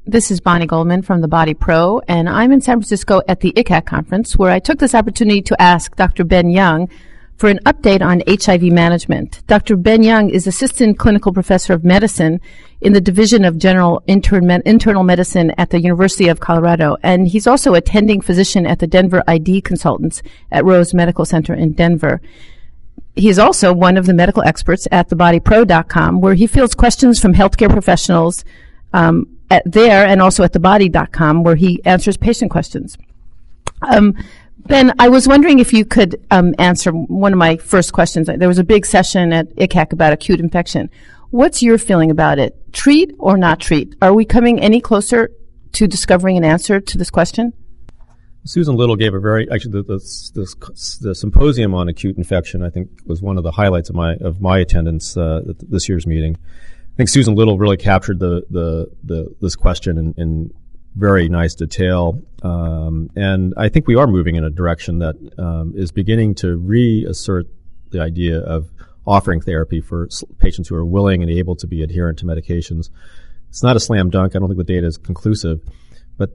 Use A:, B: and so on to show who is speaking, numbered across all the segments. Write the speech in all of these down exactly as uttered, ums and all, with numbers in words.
A: This is Bonnie Goldman from the Body Pro, and I'm in San Francisco at the I C A C conference, where I took this opportunity to ask Doctor Ben Young for an update on H I V management. Doctor Ben Young is Assistant Clinical Professor of Medicine in the Division of General Intern- Internal Medicine at the University of Colorado, and he's also attending physician at the Denver I D Consultants at Rose Medical Center in Denver. He is also one of the medical experts at the body pro dot com, where he fields questions from healthcare professionals um, at there and also at the body dot com, where he answers patient questions. Um, Ben, I was wondering if you could um, answer one of my first questions. There was a big session at I C A C about acute infection. What's your feeling about it? Treat or not treat? Are we coming any closer to discovering an answer to this question?
B: Susan Little gave a very, actually, the, the, the symposium on acute infection, I think, was one of the highlights of my of my attendance uh, at this year's meeting. I think Susan Little really captured the the, the this question in, in very nice detail, um, and I think we are moving in a direction that um, is beginning to reassert the idea of offering therapy for patients who are willing and able to be adherent to medications. It's not a slam dunk. I don't think the data is conclusive, but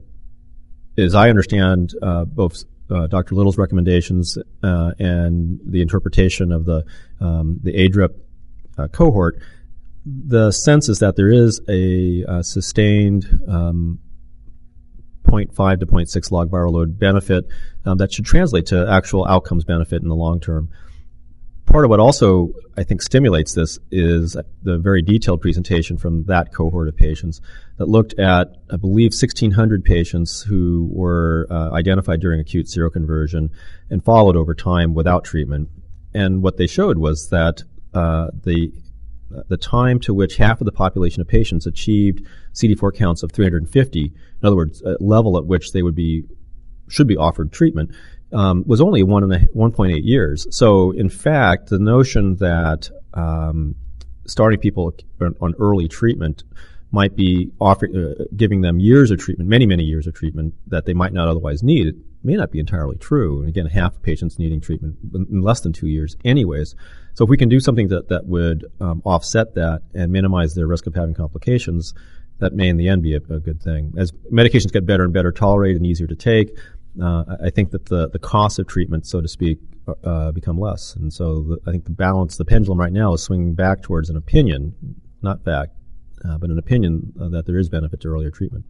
B: as I understand uh, both uh, Doctor Little's recommendations uh, and the interpretation of the um, the A D R I P uh, cohort, the sense is that there is a uh, sustained um, zero point five to zero point six log viral load benefit um, that should translate to actual outcomes benefit in the long term. Part of what also, I think, stimulates this is the very detailed presentation from that cohort of patients that looked at, I believe, sixteen hundred patients who were uh, identified during acute seroconversion and followed over time without treatment. And what they showed was that uh, the the time to which half of the population of patients achieved C D four counts of three hundred fifty, in other words, a level at which they would be should be offered treatment, Um, was only one and a, one point eight years. So, in fact, the notion that um, starting people on early treatment might be offering, uh, giving them years of treatment, many, many years of treatment that they might not otherwise need, it may not be entirely true. And again, half of patients needing treatment in less than two years anyways. So if we can do something that, that would um, offset that and minimize their risk of having complications, that may in the end be a, a good thing. As medications get better and better tolerated and easier to take, Uh, I think that the, the cost of treatment, so to speak, uh, become less. And so the, I think the balance, the pendulum right now is swinging back towards an opinion, not fact, uh, but an opinion uh, that there is benefit to earlier treatment.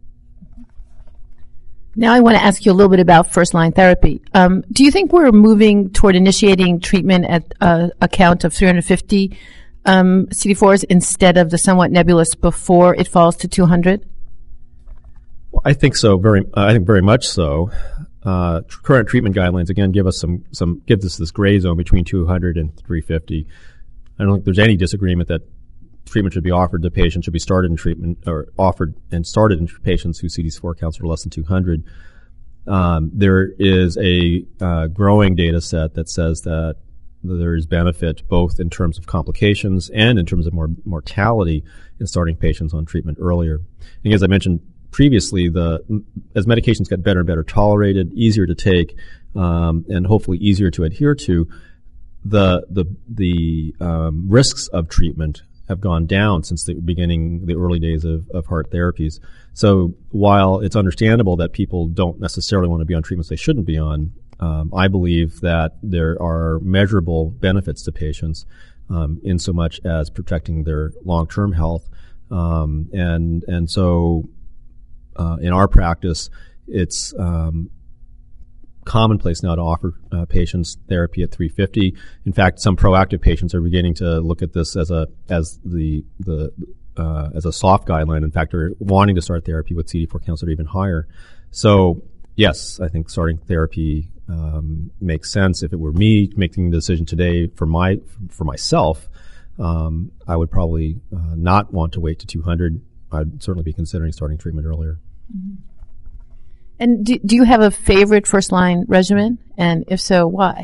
A: Now I want to ask you a little bit about first-line therapy. Um, do you think we're moving toward initiating treatment at uh, a count of three hundred fifty um, C D fours instead of the somewhat nebulous before it falls to two hundred?
B: Well, I think so. Very, uh, I think very much so. Uh, tr- current treatment guidelines again give us some some give us this gray zone between two hundred and three hundred fifty. I don't think there's any disagreement that treatment should be offered to patients, should be started in treatment or offered and started in patients whose C D four counts are less than two hundred. Um, there is a uh, growing data set that says that there is benefit both in terms of complications and in terms of more mortality in starting patients on treatment earlier. And as I mentioned previously, the as medications get better and better tolerated, easier to take, um, and hopefully easier to adhere to, the the the um, risks of treatment have gone down since the beginning, the early days of, of heart therapies. So while it's understandable that people don't necessarily want to be on treatments they shouldn't be on, um, I believe that there are measurable benefits to patients um, in so much as protecting their long-term health, um, and and so. Uh, in our practice, it's um, commonplace now to offer uh, patients therapy at three hundred fifty. In fact, some proactive patients are beginning to look at this as a as the the uh, as a soft guideline. In fact, are wanting to start therapy with C D four counts that are even higher. So, yes, I think starting therapy um, makes sense. If it were me making the decision today for my for myself, um, I would probably uh, not want to wait to two hundred. I'd certainly be considering starting treatment earlier.
A: Mm-hmm. And do, do you have a favorite first-line regimen? And if so, why?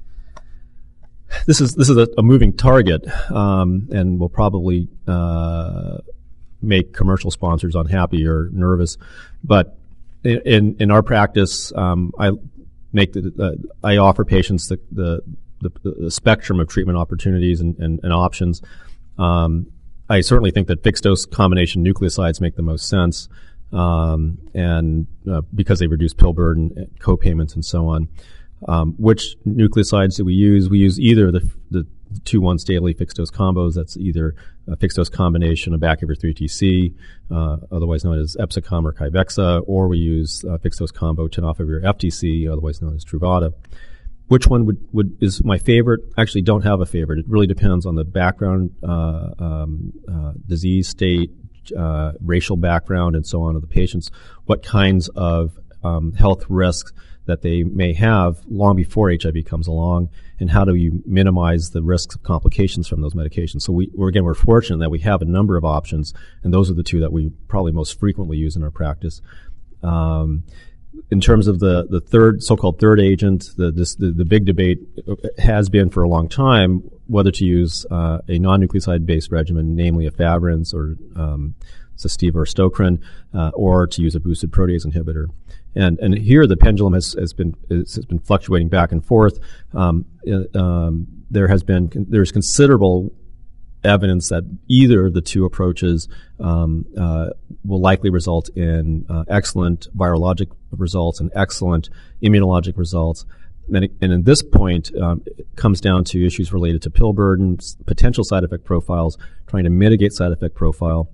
B: This is this is a, a moving target, um, and will probably uh, make commercial sponsors unhappy or nervous. But in in our practice, um, I make the uh, I offer patients the the, the the spectrum of treatment opportunities and, and, and options. Um, I certainly think that fixed dose combination nucleosides make the most sense. um, and uh, because they reduce pill burden, co-payments, and so on. Um, which nucleosides do we use? We use either the, the two once daily fixed dose combos. That's either a fixed dose combination of Bacivir three T C, uh, otherwise known as Epsicom or Kyvexa, or we use uh, fixed dose combo tenofovir F T C, otherwise known as Truvada. Which one would, would is my favorite? Actually, don't have a favorite. It really depends on the background, uh, um, uh, disease state, uh, racial background, and so on of the patients. What kinds of um, health risks that they may have long before H I V comes along, and how do you minimize the risks of complications from those medications? So we, we're, again, we're fortunate that we have a number of options, and those are the two that we probably most frequently use in our practice. Um, in terms of the, the third, so-called third agent, the, this, the, the big debate has been for a long time whether to use uh, a non-nucleoside-based regimen, namely efavirenz or um, Sestiva or Stocrin, uh, or to use a boosted protease inhibitor. And and here the pendulum has, has been has been fluctuating back and forth. Um, um, there has been there's considerable evidence that either of the two approaches um, uh, will likely result in uh, excellent virologic results and excellent immunologic results. And, it, and at this point, um, it comes down to issues related to pill burden, potential side effect profiles, trying to mitigate side effect profile.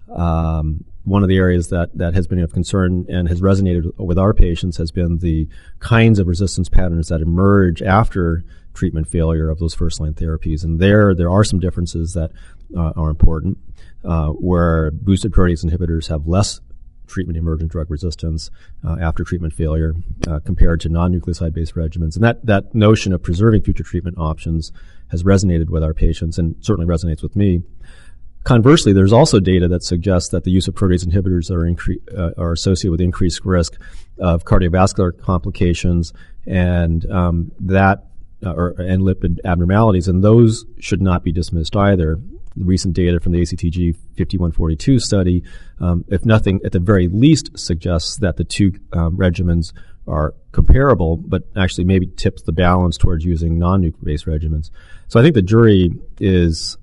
B: Um, one of the areas that, that has been of concern and has resonated with our patients has been the kinds of resistance patterns that emerge after treatment failure of those first-line therapies. And there, there are some differences that uh, are important, uh, where boosted protease inhibitors have less treatment-emergent drug resistance uh, after treatment failure uh, compared to non-nucleoside-based regimens. And that, that notion of preserving future treatment options has resonated with our patients and certainly resonates with me. Conversely, there's also data that suggests that the use of protease inhibitors are, incre- uh, are associated with increased risk of cardiovascular complications and um, that uh, or, and lipid abnormalities, and those should not be dismissed either. The recent data from the A C T G fifty-one forty-two study, um, if nothing, at the very least, suggests that the two um, regimens are comparable, but actually maybe tips the balance towards using non-nuke-based regimens. So I think the jury is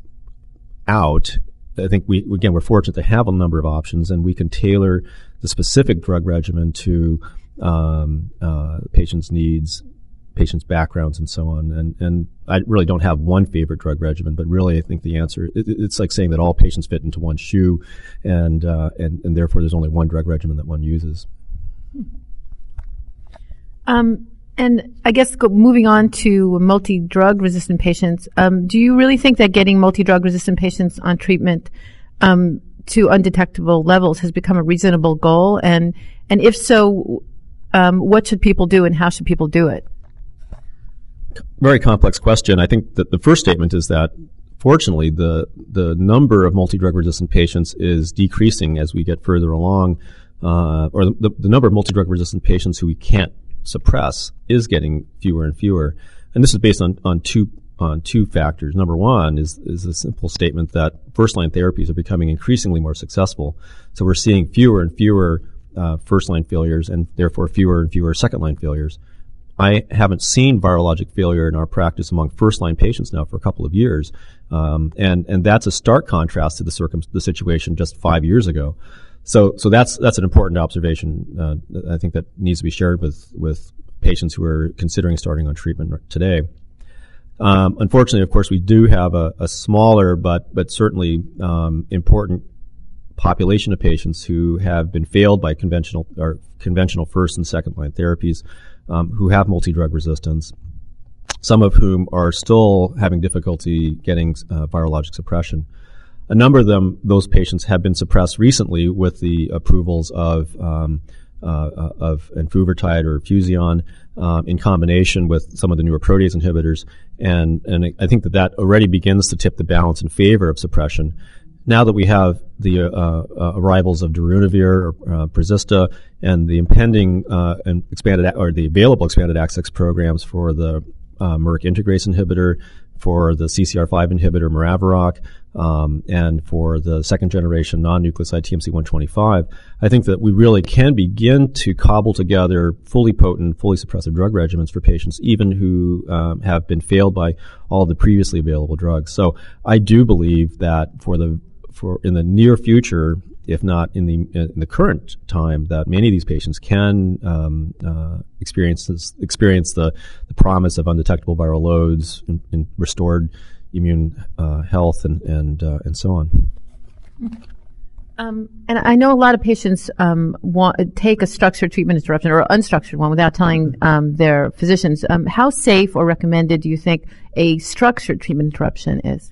B: out. I think we, again, we're fortunate to have a number of options, and we can tailor the specific drug regimen to um, uh, patients' needs, patients' backgrounds, and so on. And, and I really don't have one favorite drug regimen, but really I think the answer, it, it's like saying that all patients fit into one shoe, and, uh, and, and therefore there's only one drug regimen that one uses.
A: Um, and I guess go, moving on to multi-drug resistant patients, um, do you really think that getting multi-drug resistant patients on treatment um, to undetectable levels has become a reasonable goal? And and if so, um, what should people do and how should people do it?
B: Very complex question. I think that the first statement is that fortunately the the number of multi-drug resistant patients is decreasing as we get further along, uh, or the, the number of multi-drug resistant patients who we can't suppress is getting fewer and fewer. And this is based on, on two on two factors. Number one is is a simple statement that first-line therapies are becoming increasingly more successful. So we're seeing fewer and fewer uh, first-line failures and therefore fewer and fewer second-line failures. I haven't seen virologic failure in our practice among first-line patients now for a couple of years. Um, and, and that's a stark contrast to the circum- the situation just five years ago. So, so that's that's an important observation. Uh, I think that needs to be shared with with patients who are considering starting on treatment today. Um, unfortunately, of course, we do have a, a smaller but but certainly um, important population of patients who have been failed by conventional or conventional first and second line therapies, um, who have multi-drug resistance. Some of whom are still having difficulty getting uh, virologic suppression. A number of them, those patients, have been suppressed recently with the approvals of um, uh, of enfuvirtide or Fusion um, in combination with some of the newer protease inhibitors, and and I think that that already begins to tip the balance in favor of suppression. Now that we have the uh, uh, arrivals of darunavir or uh, Prezista and the impending uh, and expanded or the available expanded access programs for the uh, Merck integrase inhibitor, for the C C R five inhibitor Maraviroc, um, and for the second generation non-nucleoside T M C one twenty-five, I think that we really can begin to cobble together fully potent, fully suppressive drug regimens for patients, even who um, have been failed by all the previously available drugs. So I do believe that for the for in the near future, if not in the in the current time, that many of these patients can um, uh, experience this, experience the, the promise of undetectable viral loads and, and restored immune uh, health and and uh, and so on.
A: Um, and I know a lot of patients um, want take a structured treatment interruption or an unstructured one without telling um, their physicians. Um, how safe or recommended do you think a structured treatment interruption is?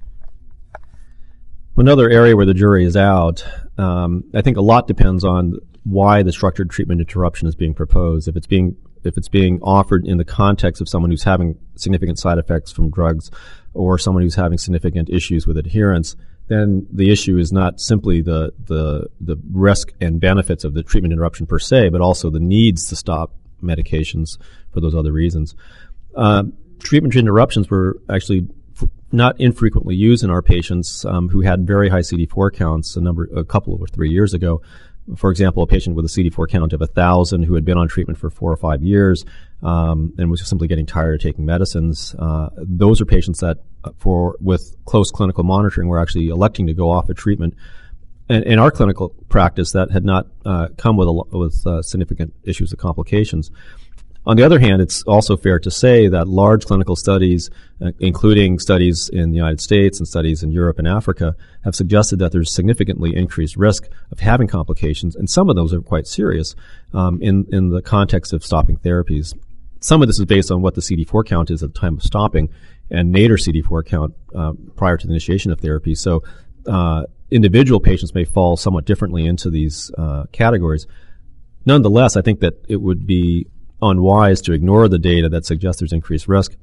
B: Another area where the jury is out, um, I think a lot depends on why the structured treatment interruption is being proposed. If it's being if it's being offered in the context of someone who's having significant side effects from drugs, or someone who's having significant issues with adherence, then the issue is not simply the the the risk and benefits of the treatment interruption per se, but also the needs to stop medications for those other reasons. Uh, treatment interruptions were actually f- not infrequently used in our patients um, who had very high C D four counts a number, a couple or three years ago. For example, a patient with a C D four count of one thousand who had been on treatment for four or five years um, and was simply getting tired of taking medicines. Uh, those are patients that, uh, for with close clinical monitoring, were actually electing to go off of treatment. And in our clinical practice, that had not uh, come with a, with uh, significant issues of complications. On the other hand, it's also fair to say that large clinical studies, uh, including studies in the United States and studies in Europe and Africa, have suggested that there's significantly increased risk of having complications, and some of those are quite serious um, in, in the context of stopping therapies. Some of this is based on what the C D four count is at the time of stopping and nadir C D four count uh, prior to the initiation of therapy. So uh, individual patients may fall somewhat differently into these uh, categories. Nonetheless, I think that it would be unwise to ignore the data that suggests there's increased risk.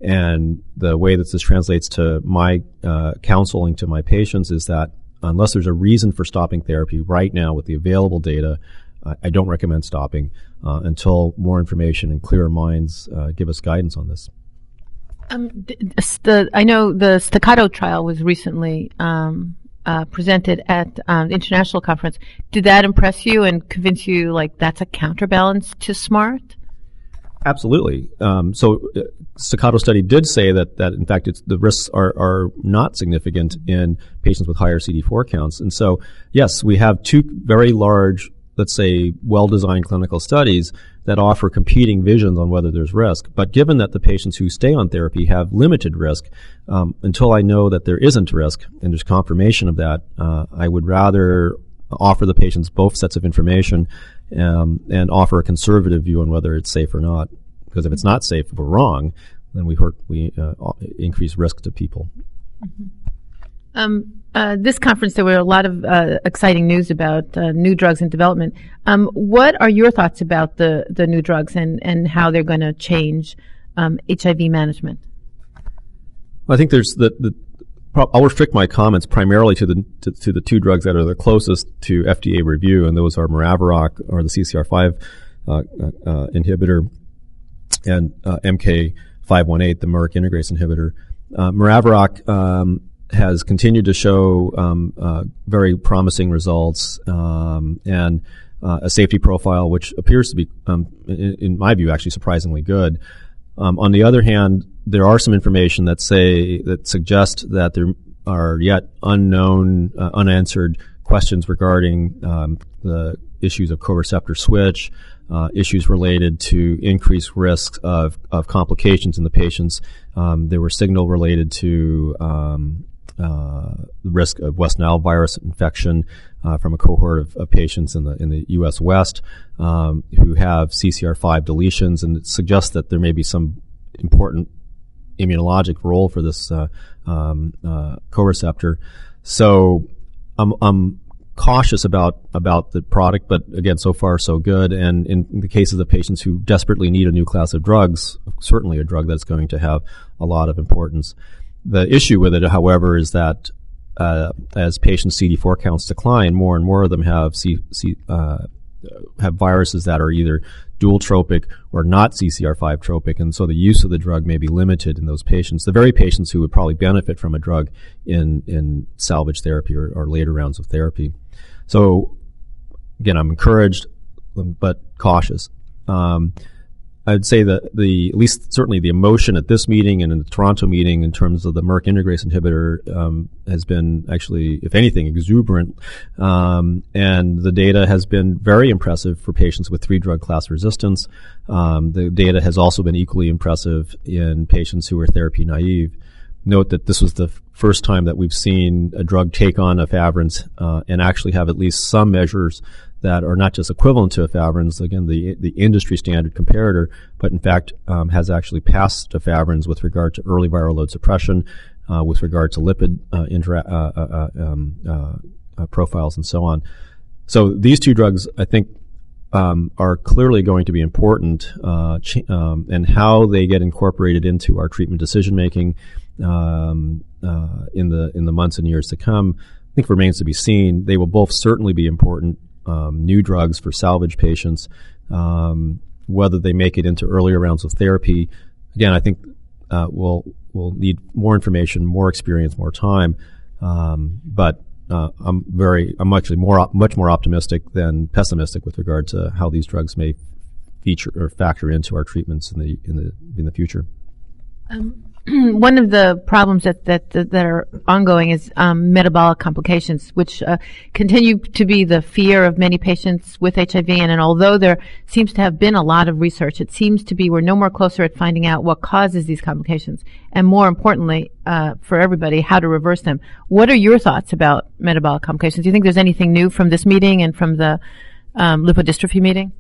B: And the way that this translates to my uh, counseling to my patients is that unless there's a reason for stopping therapy right now with the available data, uh, I don't recommend stopping uh, until more information and clearer minds uh, give us guidance on this.
A: Um, the, I know the Staccato trial was recently um, uh, presented at um, the international conference. Did that impress you and convince you like that's a counterbalance to SMART?
B: Absolutely. Um, so, uh, Staccato study did say that that in fact it's, the risks are are not significant in patients with higher C D four counts. And so, yes, we have two very large, let's say, well-designed clinical studies that offer competing visions on whether there's risk. But given that the patients who stay on therapy have limited risk, um, until I know that there isn't risk and there's confirmation of that, uh, I would rather offer the patients both sets of information um, and offer a conservative view on whether it's safe or not. Because if it's not safe, if we're wrong, then we hurt, we uh, increase risk to people.
A: Mm-hmm. Um, uh, this conference, there were a lot of uh, exciting news about uh, new drugs in development. Um, what are your thoughts about the, the new drugs and, and how they're going to change um, H I V management?
B: Well, I think there's the, the I'll restrict my comments primarily to the to, to the two drugs that are the closest to F D A review, and those are Maraviroc, or the C C R five uh, uh, inhibitor, and uh, M K five one eight, the Merck integrase inhibitor. Uh, Maraviroc um, has continued to show um, uh, very promising results um, and uh, a safety profile which appears to be, um, in, in my view, actually surprisingly good. Um, on the other hand, there are some information that say that suggest that there are yet unknown, uh, unanswered questions regarding um, the issues of co-receptor switch, uh, issues related to increased risks of, of complications in the patients. Um, there were signal related to um, uh, the risk of West Nile virus infection uh, from a cohort of, of patients in the in the U S West um, who have C C R five deletions, and it suggests that there may be some important immunologic role for this uh, um, uh, co-receptor. So I'm, I'm cautious about about the product, but again, so far so good. And in, in the cases of patients who desperately need a new class of drugs, certainly a drug that's going to have a lot of importance. The issue with it, however, is that uh, as patients' C D four counts decline, more and more of them have C, C, uh, have viruses that are either dual tropic or not C C R five tropic, and so the use of the drug may be limited in those patients, the very patients who would probably benefit from a drug in, in salvage therapy or, or later rounds of therapy. So, again, I'm encouraged, but cautious. Um, I'd say that the, at least certainly the emotion at this meeting and in the Toronto meeting in terms of the Merck integrase inhibitor um, has been actually, if anything, exuberant. Um, and the data has been very impressive for patients with three drug class resistance. Um, the data has also been equally impressive in patients who are therapy naive. Note that this was the f- first time that we've seen a drug take on efavirenz uh, and actually have at least some measures that are not just equivalent to efavirenz, again, the the industry standard comparator, but in fact um, has actually passed efavirenz with regard to early viral load suppression, uh, with regard to lipid uh, intera- uh, uh, um, uh, uh, profiles and so on. So these two drugs, I think, um, are clearly going to be important, uh, ch- um, and how they get incorporated into our treatment decision making um, uh, in the in the months and years to come, I think remains to be seen. They will both certainly be important. Um, new drugs for salvage patients, um, whether they make it into earlier rounds of therapy. Again, I think uh, we'll we'll need more information, more experience, more time. Um, but uh, I'm very, I'm actually more, much more optimistic than pessimistic with regard to how these drugs may feature or factor into our treatments in the in the in the future.
A: Um. One of the problems that that that are ongoing is um, metabolic complications, which uh, continue to be the fear of many patients with H I V. And, and although there seems to have been a lot of research, it seems to be we're no more closer at finding out what causes these complications, and more importantly, uh, for everybody, how to reverse them. What are your thoughts about metabolic complications? Do you think there's anything new from this meeting and from the um, lipodystrophy meeting?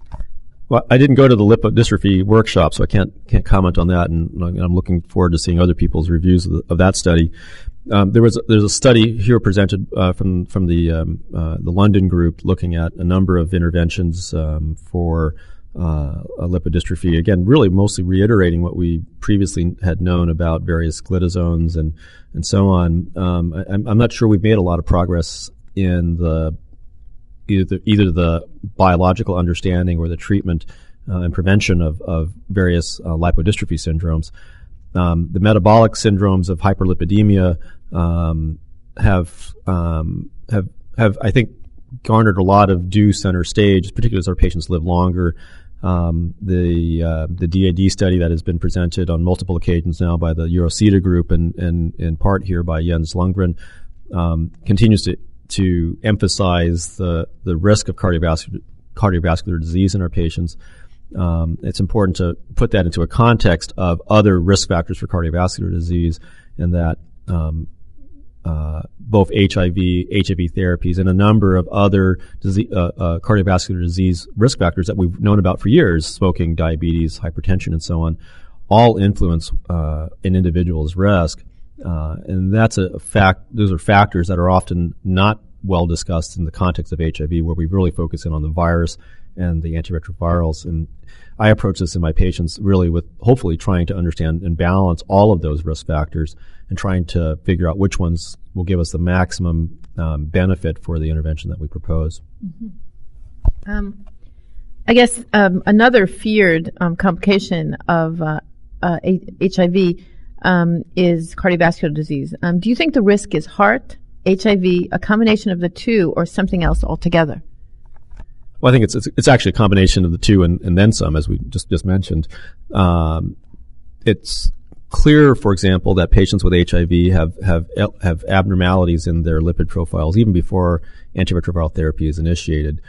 B: Well, I didn't go to the lipodystrophy workshop, so I can't can't comment on that, and I'm looking forward to seeing other people's reviews of, the, of that study. Um, there was a, there's a study here presented uh, from from the um, uh, the London group looking at a number of interventions um, for uh, lipodystrophy. Again, really mostly reiterating what we previously had known about various glitazones and and so on. Um, I, I'm not sure we've made a lot of progress in the Either, either the biological understanding or the treatment uh, and prevention of, of various uh, lipodystrophy syndromes. Um, the metabolic syndromes of hyperlipidemia um, have um, have have I think garnered a lot of due center stage, particularly as our patients live longer. Um, the uh, the D A D study that has been presented on multiple occasions now by the EuroCETA group and, and in part here by Jens Lundgren um, continues to to emphasize the, the risk of cardiovascular cardiovascular disease in our patients. Um, it's important to put that into a context of other risk factors for cardiovascular disease, and that um, uh, both H I V, H I V therapies, and a number of other disease, uh, uh, cardiovascular disease risk factors that we've known about for years, smoking, diabetes, hypertension, and so on, all influence uh, an individual's risk. Uh, and that's a fact. Those are factors that are often not well discussed in the context of H I V, where we really focus in on the virus and the antiretrovirals. And I approach this in my patients really with hopefully trying to understand and balance all of those risk factors and trying to figure out which ones will give us the maximum um, benefit for the intervention that we propose.
A: Mm-hmm. Um, I guess um, another feared um, complication of uh, uh, H I V Um, is cardiovascular disease. Um, do you think the risk is heart, H I V, a combination of the two, or something else altogether?
B: Well, I think it's it's, it's actually a combination of the two and, and then some, as we just, just mentioned. Um, it's clear, for example, that patients with H I V have, have have abnormalities in their lipid profiles even before antiretroviral therapy is initiated.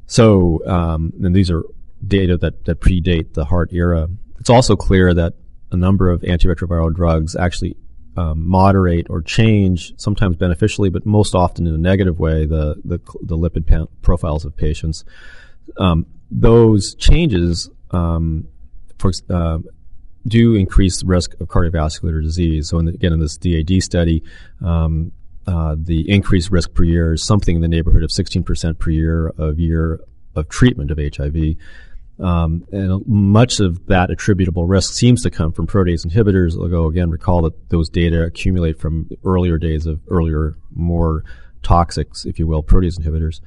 B: So, um, and these are data that, that predate the heart era. It's also clear that a number of antiretroviral drugs actually um, moderate or change, sometimes beneficially, but most often in a negative way, the the, the lipid pa- profiles of patients. Um, those changes um, for, uh, do increase the risk of cardiovascular disease. So in the, again, in this D A D study, um, uh, the increased risk per year is something in the neighborhood of sixteen percent per year of year of treatment of H I V. Um, and much of that attributable risk seems to come from protease inhibitors. Although, again, recall that those data accumulate from earlier days of earlier, more toxic, if you will, protease inhibitors.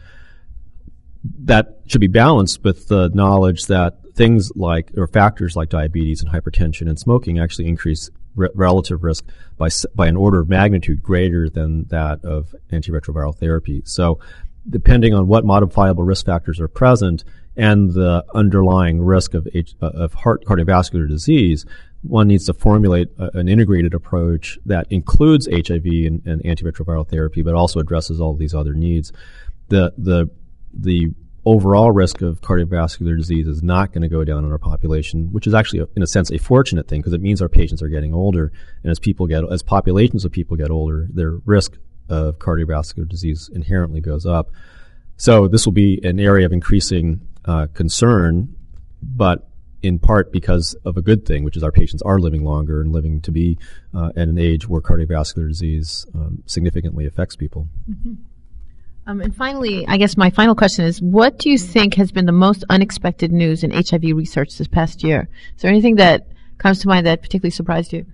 B: That should be balanced with the knowledge that things like, or factors like diabetes and hypertension and smoking actually increase re- relative risk by by an order of magnitude greater than that of antiretroviral therapy. So, depending on what modifiable risk factors are present, and the underlying risk of H, uh, of heart cardiovascular disease, one needs to formulate a, an integrated approach that includes H I V and, and antiretroviral therapy, but also addresses all these other needs. The the the overall risk of cardiovascular disease is not going to go down in our population, which is actually, a, in a sense, a fortunate thing because it means our patients are getting older, and as people get, as populations of people get older, their risk of cardiovascular disease inherently goes up. So this will be an area of increasing uh, concern, but in part because of a good thing, which is our patients are living longer and living to be uh, at an age where cardiovascular disease um, significantly affects people.
A: Mm-hmm. Um, and finally, I guess my final question is, what do you think has been the most unexpected news in H I V research this past year? Is there anything that comes to mind that particularly surprised you?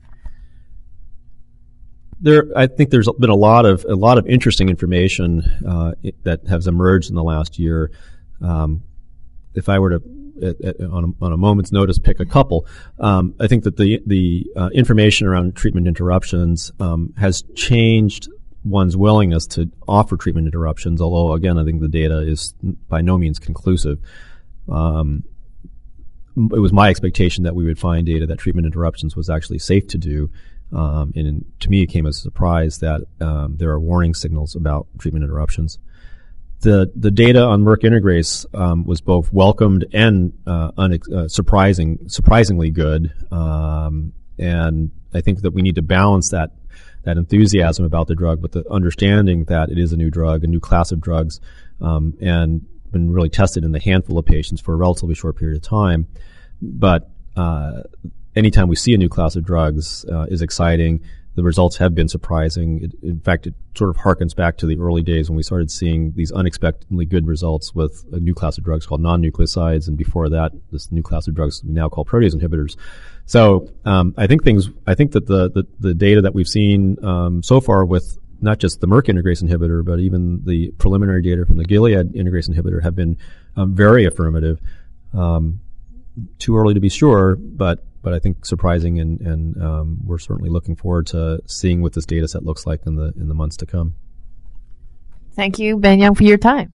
B: There, I think there's been a lot of a lot of interesting information uh, that has emerged in the last year. Um, if I were to, at, at, on, a, on a moment's notice, pick a couple, um, I think that the the uh, information around treatment interruptions um, has changed one's willingness to offer treatment interruptions. Although, again, I think the data is by no means conclusive. Um, it was my expectation that we would find data that treatment interruptions was actually safe to do. Um, and to me, it came as a surprise that um, there are warning signals about treatment interruptions. The the data on Merck integrase um, was both welcomed and uh, unex- uh, surprising, surprisingly good. Um, and I think that we need to balance that that enthusiasm about the drug with the understanding that it is a new drug, a new class of drugs, um, and been really tested in a handful of patients for a relatively short period of time. But uh, anytime we see a new class of drugs uh, is exciting. The results have been surprising. It, in fact, it sort of harkens back to the early days when we started seeing these unexpectedly good results with a new class of drugs called non-nucleosides, and before that, this new class of drugs we now call protease inhibitors. So um, I think things. I think that the the, the data that we've seen um, so far with not just the Merck integrase inhibitor, but even the preliminary data from the Gilead integrase inhibitor have been um, very affirmative. Um, too early to be sure, but but I think surprising, and, and um, we're certainly looking forward to seeing what this data set looks like in the in the months to come.
A: Thank you, Ben Young, for your time.